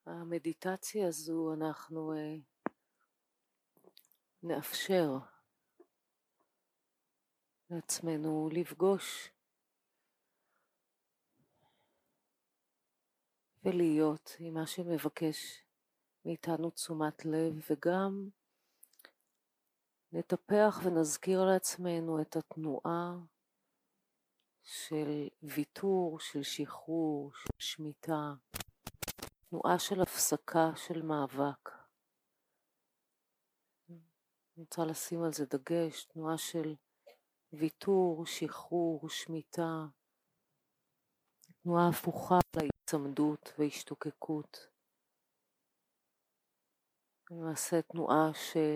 המדיטציה הזו אנחנו נאפשר לעצמנו לפגוש ולהיות עם מה שמבקש מאיתנו תשומת לב, וגם נטפח ונזכיר לעצמנו את התנועה של ויתור, של שחרור, של שמיטה, תנועה של הפסקה, של מאבק. אני רוצה לשים על זה דגש, תנועה של ויתור, שחרור, שמיטה, תנועה הפוכה להצמדות והשתוקקות. למעשה תנועה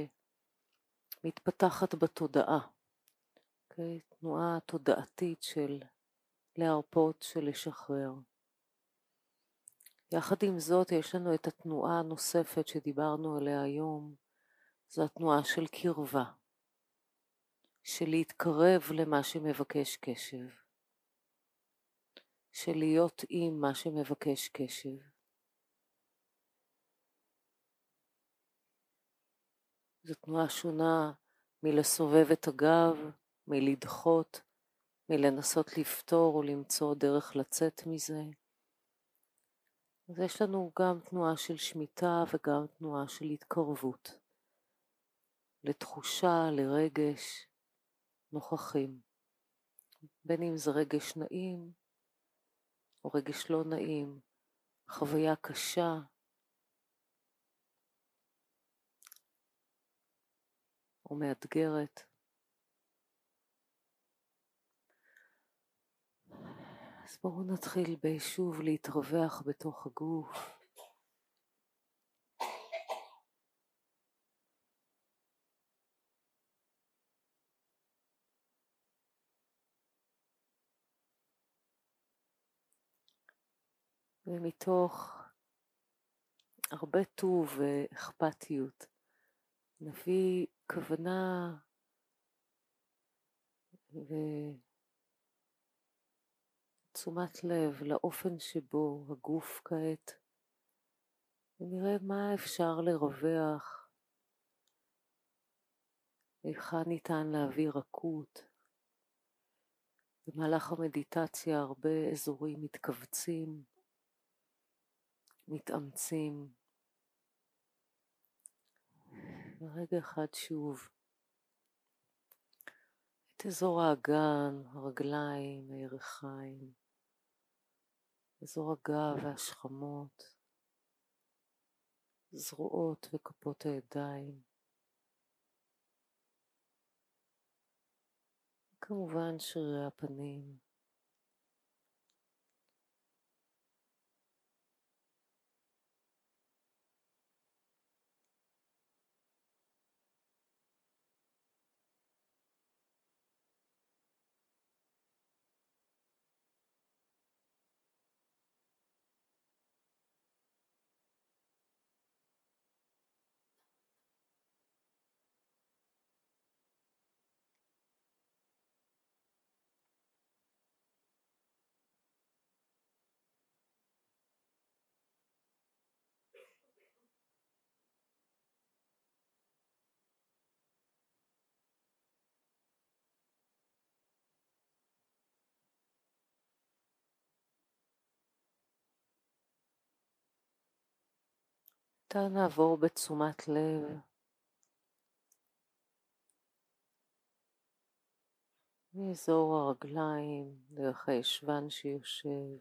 שמתפתחת בתודעה, תנועה תודעתית של להרפות, של לשחרר. יחד עם זאת יש לנו את התנועה הנוספת שדיברנו עליה היום, זו התנועה של קרבה, של להתקרב למה שמבקש קשב, של להיות עם מה שמבקש קשב. זו תנועה שונה מלסובב את הגב, מלדחות, מלנסות לפתור או למצוא דרך לצאת מזה. אז יש לנו גם תנועה של שמיטה וגם תנועה של התקרבות, לתחושה, לרגש, נוכחים. בין אם זה רגש נעים או רגש לא נעים, חוויה קשה, או מאתגרת. אז בואו נתחיל בשוב להתרווח בתוך הגוף. ומתוך הרבה טוב ואכפתיות נביא כוונה ותשומת לב לאופן שבו הגוף כעת, ונראה מה אפשר לרווח, היכן ניתן להביא רכות. במהלך המדיטציה הרבה אזורים מתכווצים, מתאמצים. ברגע אחד שוב את אזור האגן, הרגליים, הירכיים, אזור הגב והשכמות, זרועות וכפות הידיים. כמובן שרירי הפנים. עתה נעבור בתשומת לב מאזור הרגליים דרך הישבן שיושב,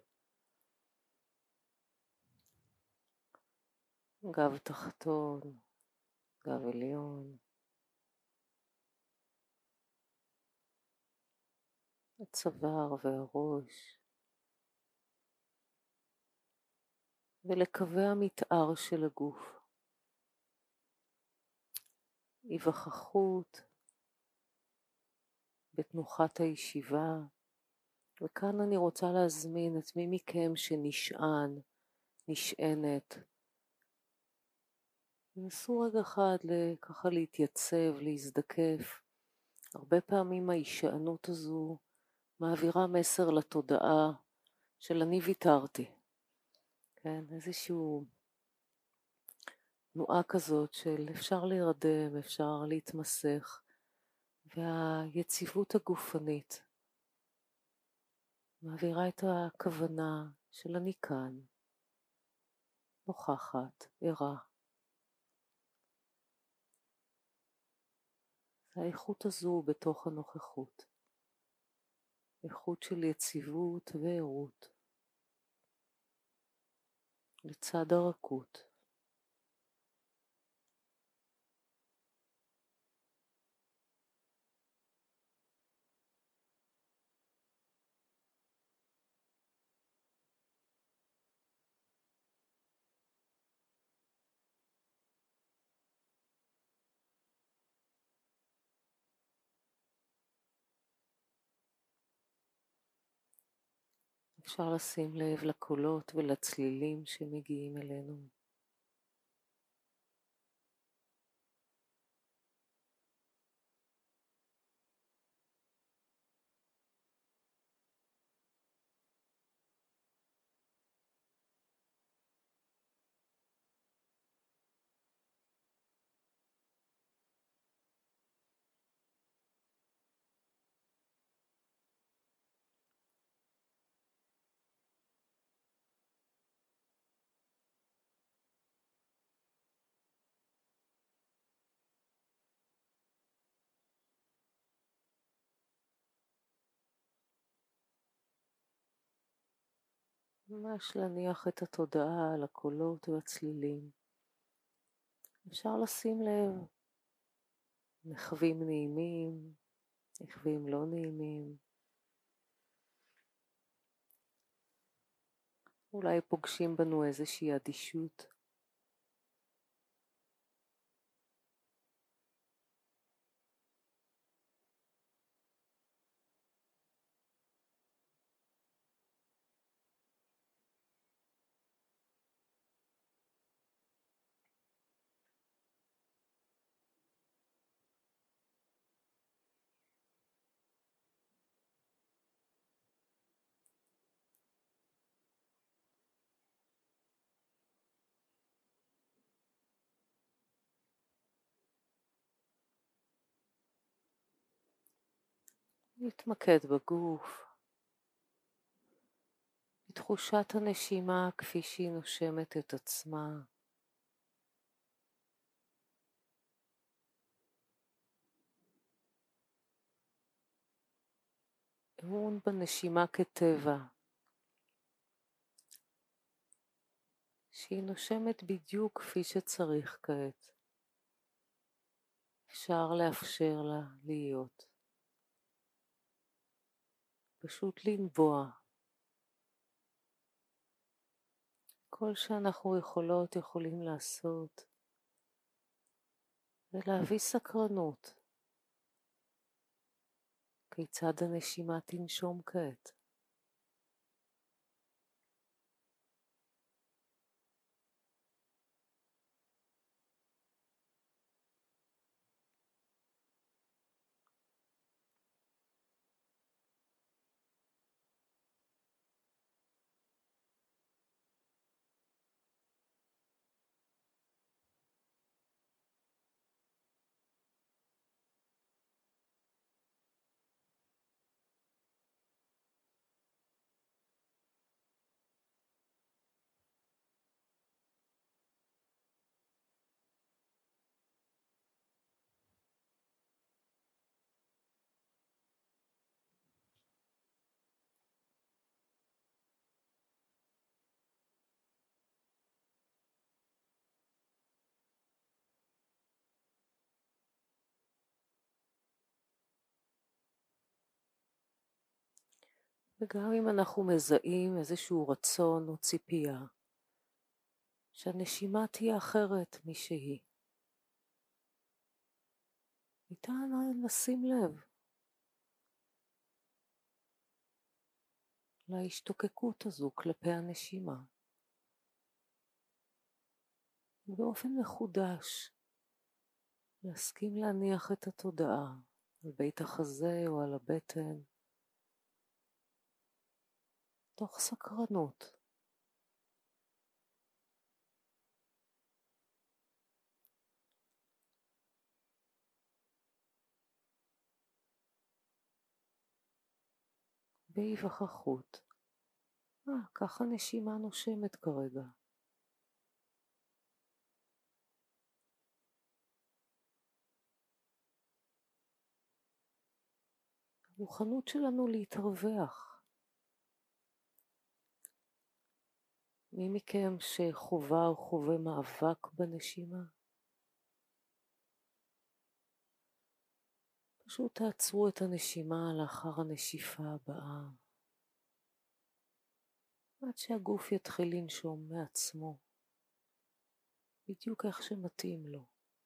גב תחתון, גב עליון, הצוואר והראש, ולקווי המתאר של הגוף, היווכחות בתנוחת הישיבה. וכאן אני רוצה להזמין את מי מכם שנשען, נשענת, נסו רגע אחד ככה להתייצב, להזדקף. הרבה פעמים ההישענות הזו מעבירה מסר לתודעה של אני ויתרתי. כן, איזשהו תנועה כזאת של אפשר להירדם, אפשר להתמסך, והיציבות הגופנית מעבירה את הכוונה של אני כאן, נוכחת, ערה. האיכות הזו בתוך הנוכחות, איכות של יציבות וערות, לצד הרכות. אפשר לשים לב לקולות ולצלילים שמגיעים אלינו. ממש להניח את התודעה על הקולות והצלילים. אפשר לשים לב, נחווים נעימים, נחווים לא נעימים. אולי פוגשים בנו איזושהי אדישות. להתמקד בגוף, בתחושת הנשימה כפי שהיא נושמת את עצמה. אמון בנשימה כטבע, שהיא נושמת בדיוק כפי שצריך כעת. אפשר לאפשר לה להיות. פשוט לנבוע. כל שאנחנו יכולים לעשות, זה להביא סקרנות. כיצד הנשימה תנשום כעת? וגם אם אנחנו מזהים איזשהו רצון או ציפייה, שהנשימה תהיה אחרת משהיא, ניתן לשים לב להשתוקקות הזו כלפי הנשימה. ובאופן מחודש, להסכים להניח את התודעה על בית החזה או על הבטן, תוך סקרנות. בהיווכחות. ככה נשימה נושמת כרגע. המוכנות שלנו להתרווח. מי מכם שחובה או חווה מאבק בנשימה? פשוט תעצרו את הנשימה לאחר הנשיפה הבאה, עד שהגוף יתחיל לנשום מעצמו, בדיוק איך שמתאים לו.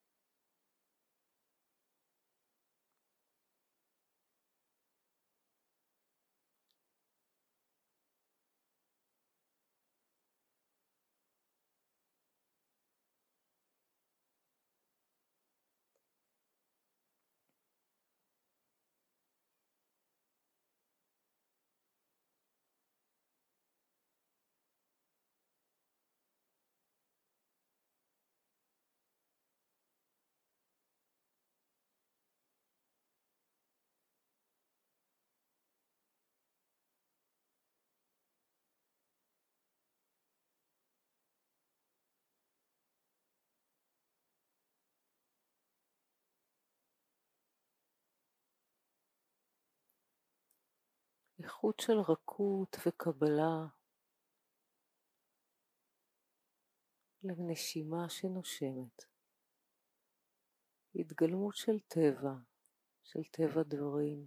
איכות של רכות וקבלה לנשימה שנושמת. התגלמות של טבע דברים.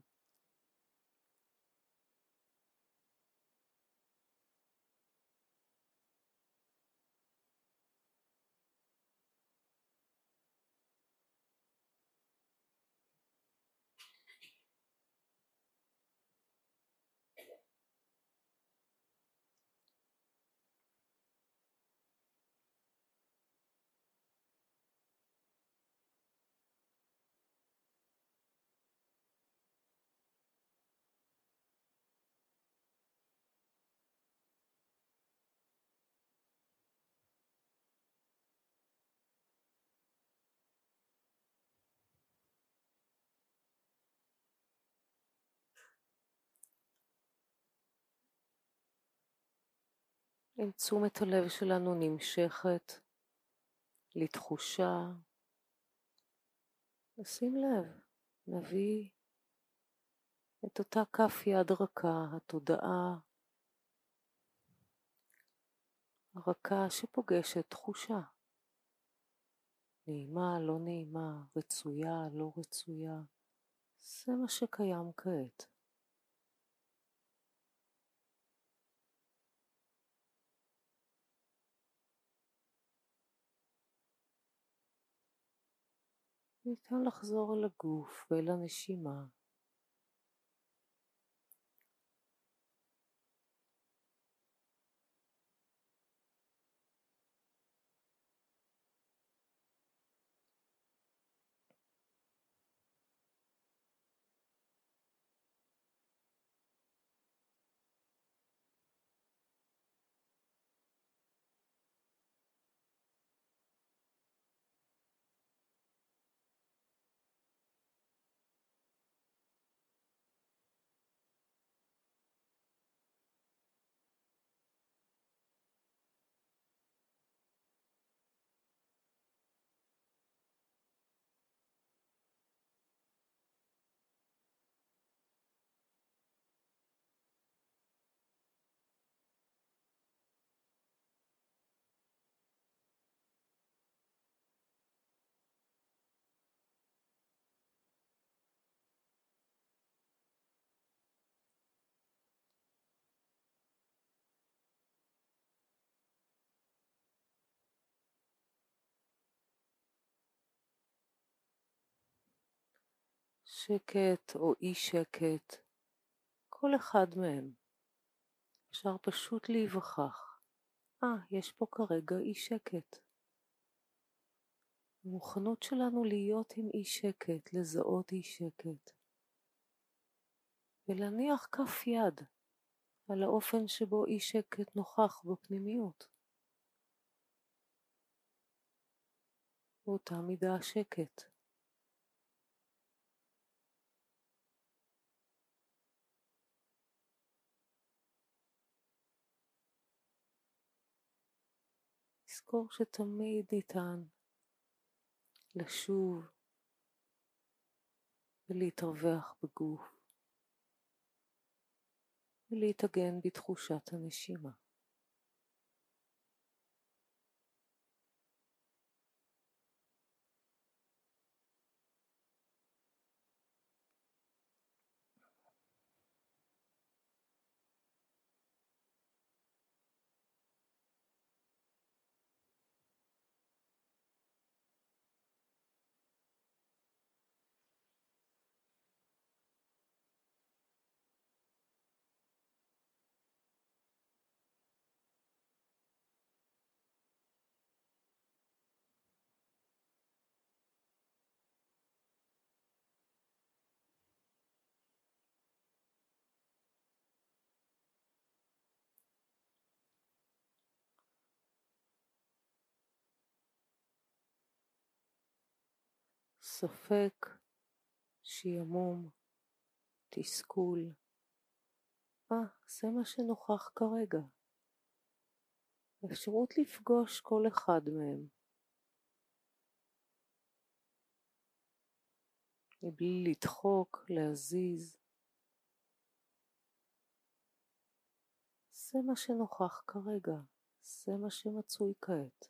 אם תשומת הלב שלנו נמשכת לתחושה, נשים לב, נביא את אותה כף יד רכה, התודעה הרכה שפוגשת תחושה. נעימה, לא נעימה, רצויה, לא רצויה. זה מה שקיים כעת. ניתן לחזור אל הגוף ואל הנשימה. שקט או אי שקט, כל אחד מהם. אפשר פשוט להיווכח. יש פה כרגע אי שקט. המוכנות שלנו להיות עם אי שקט, לזהות אי שקט. ולהניח כף יד על האופן שבו אי שקט נוכח בפנימיות. באותה מידה שקט. תזכור שתמיד ניתן לשוב ולהתרווח בגוף ולהתאגן בתחושת הנשימה. ספק, שימום, תסכול, זה מה שנוכח כרגע. אפשרות לפגוש כל אחד מהם, מבלי לדחוק, להזיז. זה מה שנוכח כרגע, זה מה שמצוי כעת.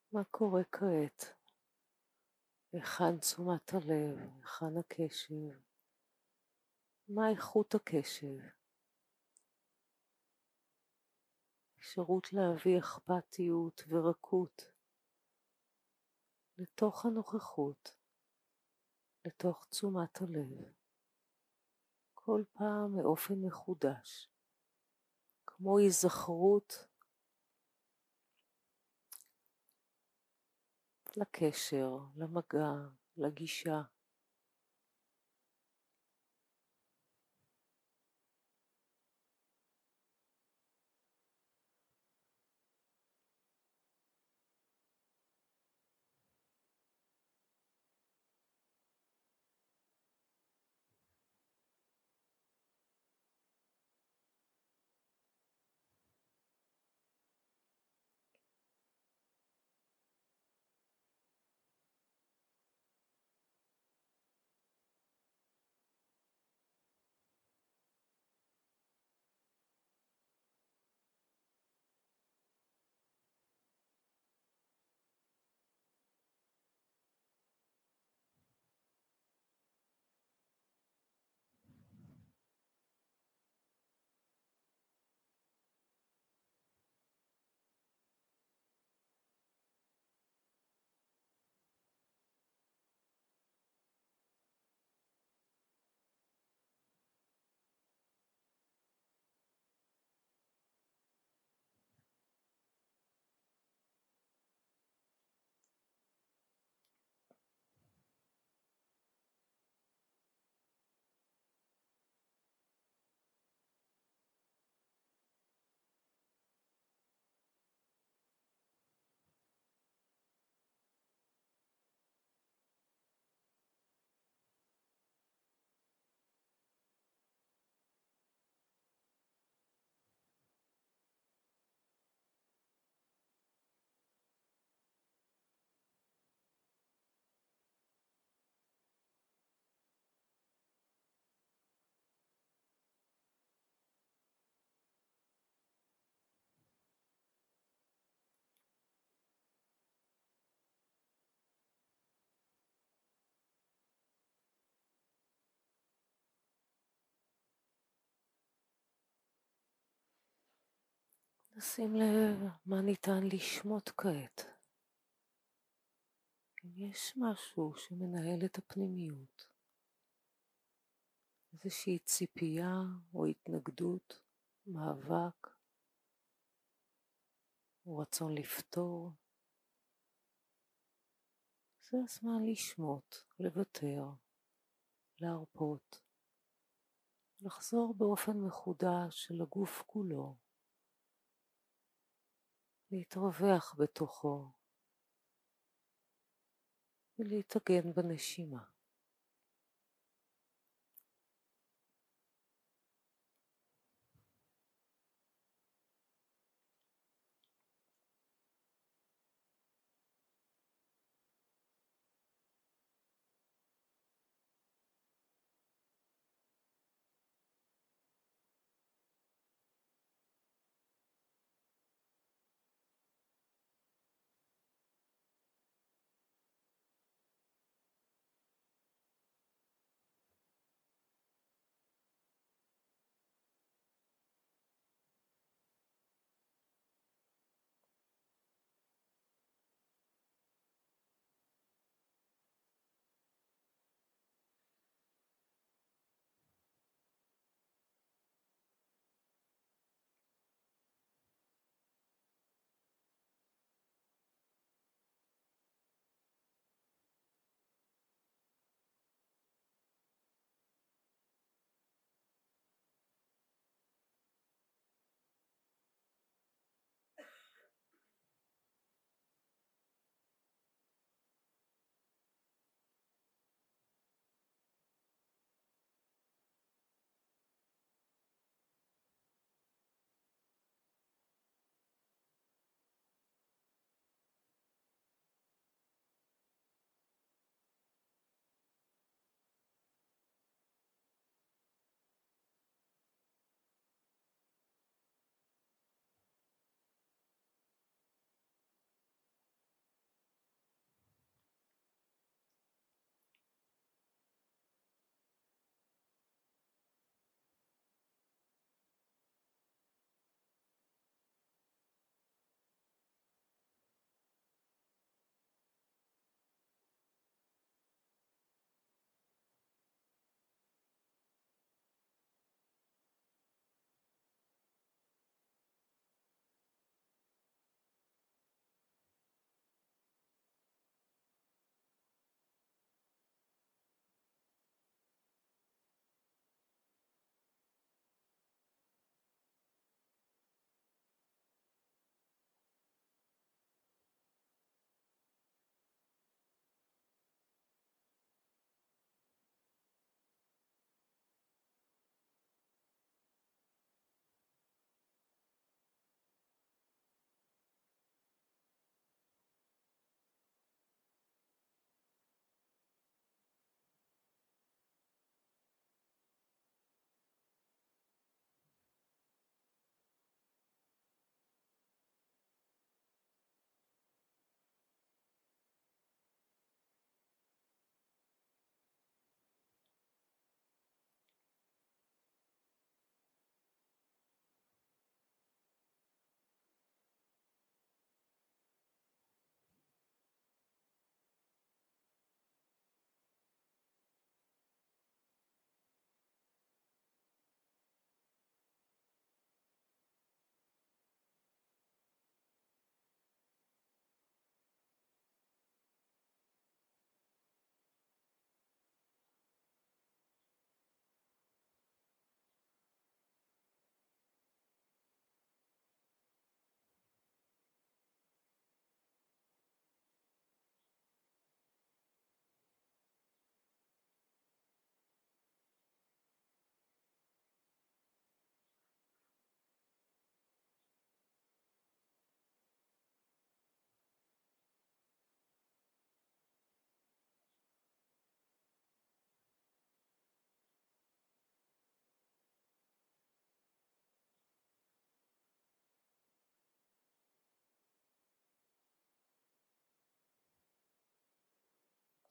מה קורה כעת? היכן תשומת הלב? היכן הקשב? מה איכות הקשב? אפשרות להביא אכפתיות ורקות לתוך הנוכחות, לתוך תשומת הלב, כל פעם באופן מחודש, כמו היזכרות לקשר, למגע, לגישה. נשים לב מה ניתן לשמוט כעת. אם יש משהו שמנהל את הפנימיות, איזושהי ציפייה או התנגדות, מאבק או רצון לפתור, זה הזמן לשמוט, לוותר, להרפות, לחזור באופן מחודש אל הגוף כולו, להתרווח בתוכו ולהתאגן בנשימה.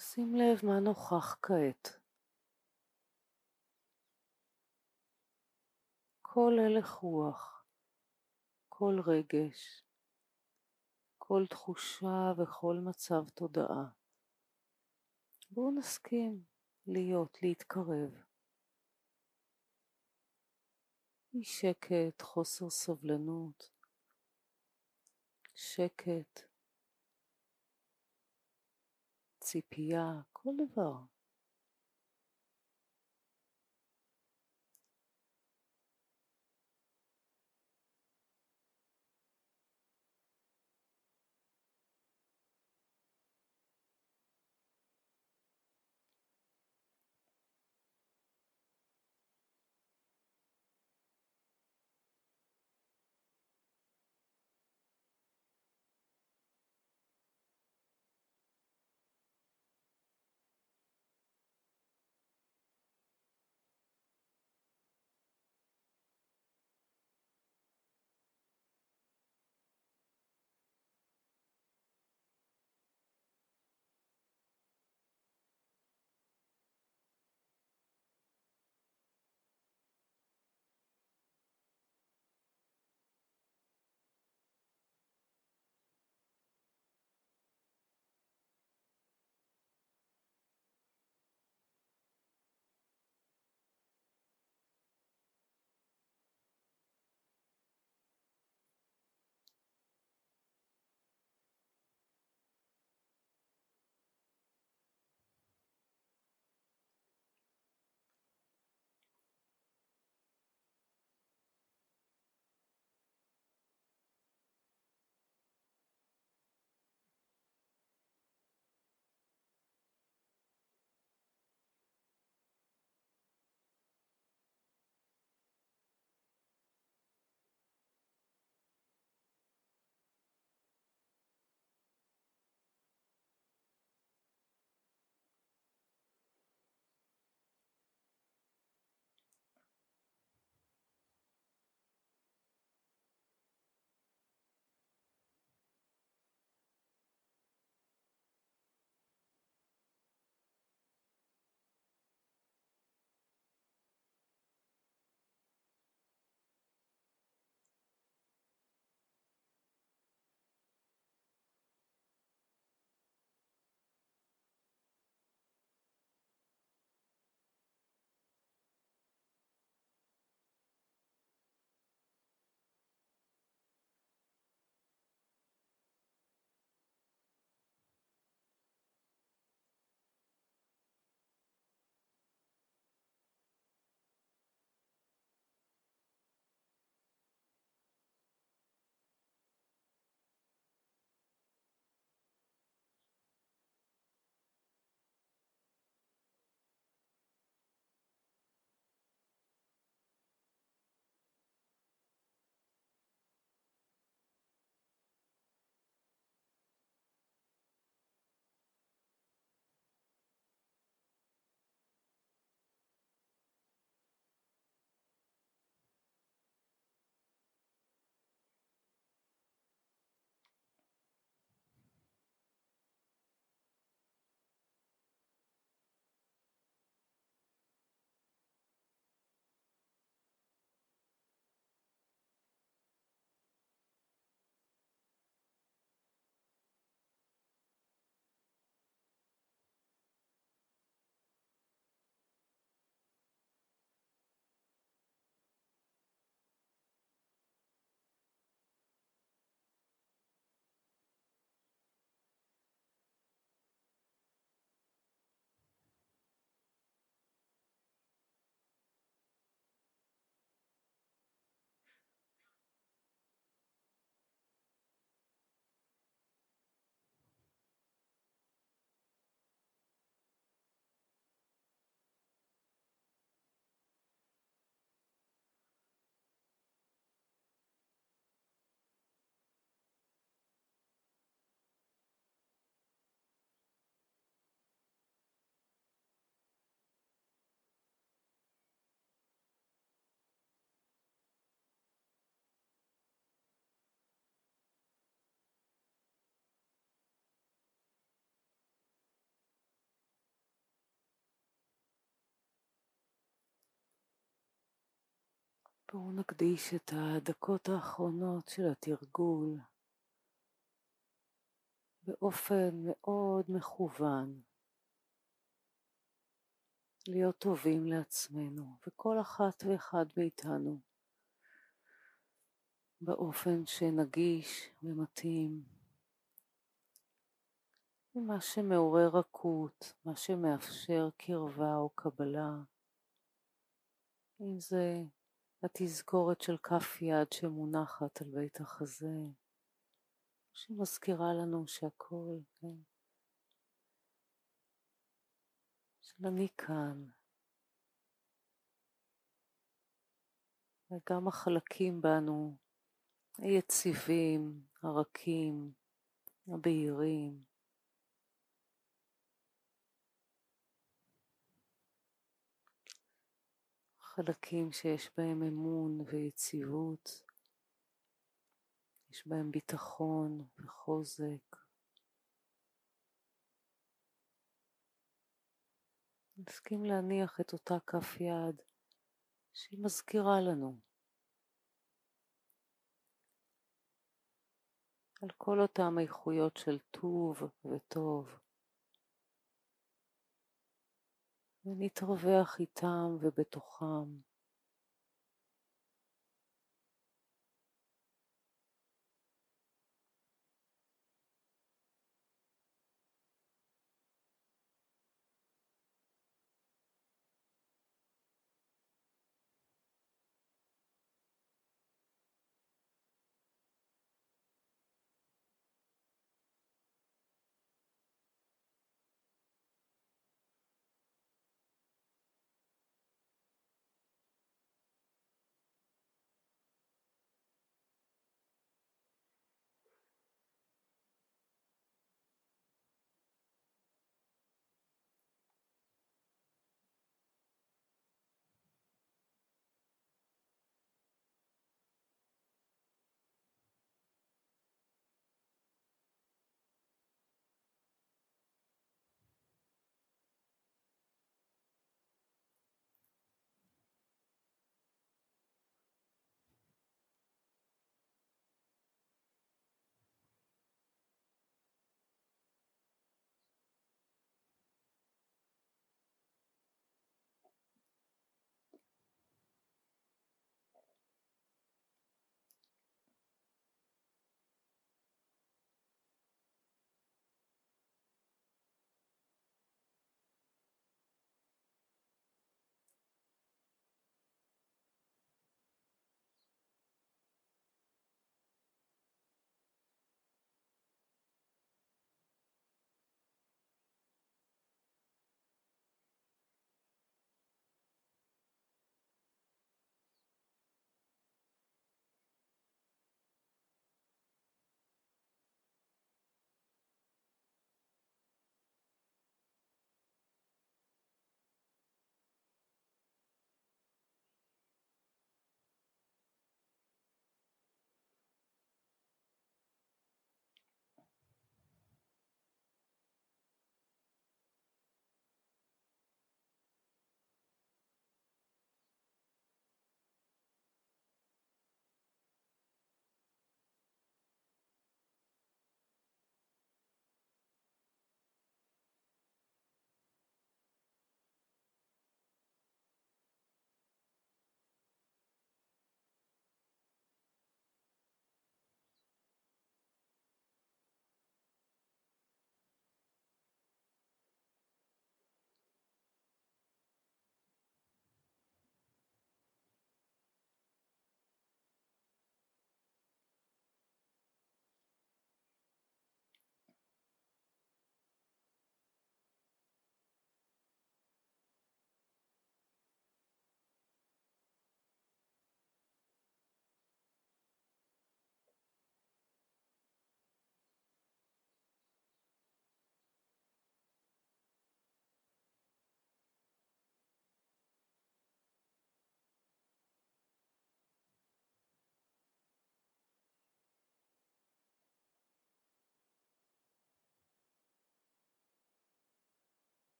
שים לב מה נוכח כעת. כל הלך רוח, כל רגש, כל תחושה וכל מצב תודעה. בואו נסכים להיות, להתקרב. אי שקט, חוסר סבלנות, שקט, ציפייה, כל דבר. בואו נקדיש את הדקות האחרונות של התרגול באופן מאוד מכוון להיות טובים לעצמנו, וכל אחת ואחד מאיתנו באופן שנגיש ומתאים, ומה שמעורר רכות, מה שמאפשר קרבה או קבלה, אם זה התזכורת של כף יד שמונחת על בית החזה, שמזכירה לנו שהכל, כן, של אני כאן, וגם החלקים בנו, היציבים, הרכים, הבהירים, חלקים שיש בהם אמון ויציבות, יש בהם ביטחון וחוזק. נסכים להניח את אותה כף יד שהיא מזכירה לנו על כל אותם איכויות של טוב וטוב, ונתרווח איתם ובתוכם.